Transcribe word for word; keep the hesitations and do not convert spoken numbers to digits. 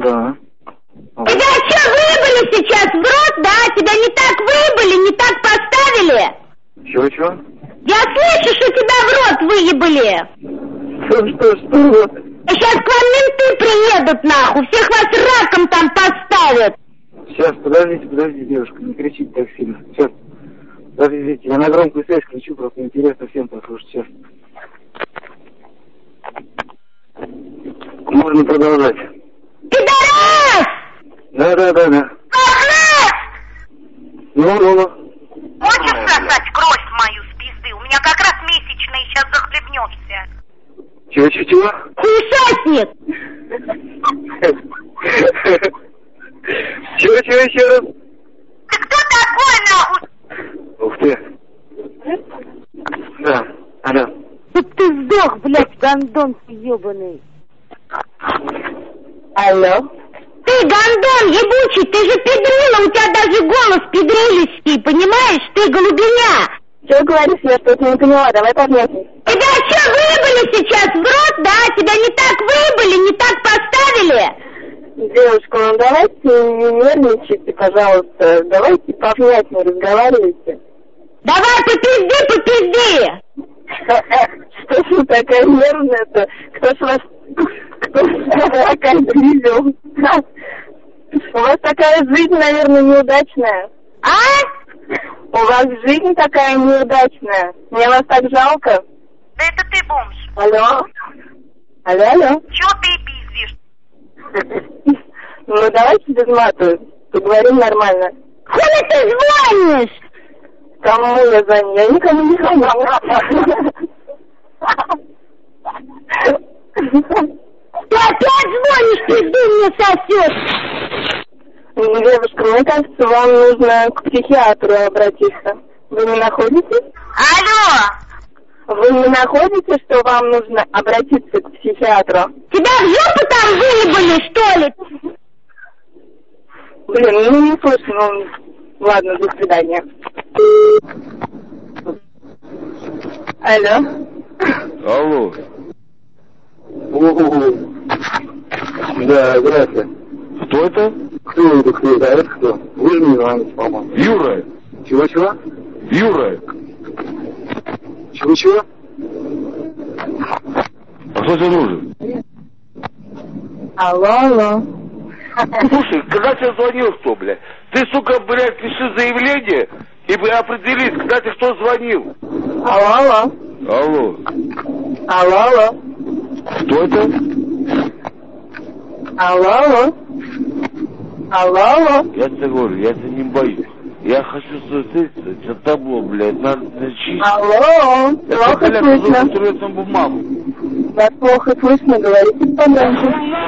Да. Тебя что, выебали сейчас в рот, да? Тебя не так выебали, не так поставили? Чего-чего? Я слышу, что тебя в рот выебали. Что, что, что? Сейчас к вам менты приедут, нахуй, всех вас раком там поставят. Сейчас, подождите, подождите, девушка, не кричите так сильно. Сейчас, подождите, я на громкую связь кричу, просто интересно всем послушать. Сейчас. Можно продолжать. Пидорас! Да, да, да, да. Пахнет! Ну, ну, ну. Хочешь сосать кровь мою с пизды? У меня как раз месячные, сейчас захлебнешься. Чего, чего, чего? Хуесосник! Чего, чего, еще раз? Ты кто такой, нахуй? Ух ты. Да, алло. Чтоб ты сдох, блядь, гондон ты ебаный. Алло? Ты гондон ебучий, ты же педрила, у тебя даже голос педрилистый, понимаешь? Ты голубиня. Что говоришь, я что-то не поняла, давай подъясним. Тебя что, выебали сейчас в рот, да? Тебя не так выебали, не так поставили? Девушка, ну давайте не нервничайте, пожалуйста. Давайте повнятнее разговаривайте. Давай по пизде, по пизде! Что ж вы такая нервная-то? Кто ж вас... Кто ж вас такая видел? У вас такая жизнь, наверное, неудачная. А? У вас жизнь такая неудачная. Мне вас так жалко. Да это ты бомж. Алло? Алло, алло. Чего ты пиздишь? Ну давайте без мата. Поговорим нормально. Хули ты звонишь? Кому я звоню? Я никому не звоню. Ты опять звонишь, пизду мне сосешь. Девушка, мне кажется, вам нужно к психиатру обратиться. Вы не находите? Алло! Вы не находите, что вам нужно обратиться к психиатру? Тебя в жопу там выебали, что ли? Блин, ну не слышу, ну ладно, до свидания. Алло? Алло. О-о-о. Да, здравствуйте. Кто это? Кто это, кто это? А это кто? Вы же мне звоните, по-моему. Юра. Чего-чего? Юра. Чего-чего? А кто тебе нужен? Алло, алло. Слушай, когда тебе звонил кто, блядь? Ты, сука, блядь, пиши заявление и определись, когда тебе кто звонил. Алло, алло. Алло. Алло, алло. Кто это? Алло, алло. Алло, алло. Я тебе говорю, я тебя не боюсь. Я хочу встретиться с тобой, блядь, надо начистить. Алло, Я плохо хотел слышно. туалетную бумагу. Вас плохо слышно, говорите, пожалуйста.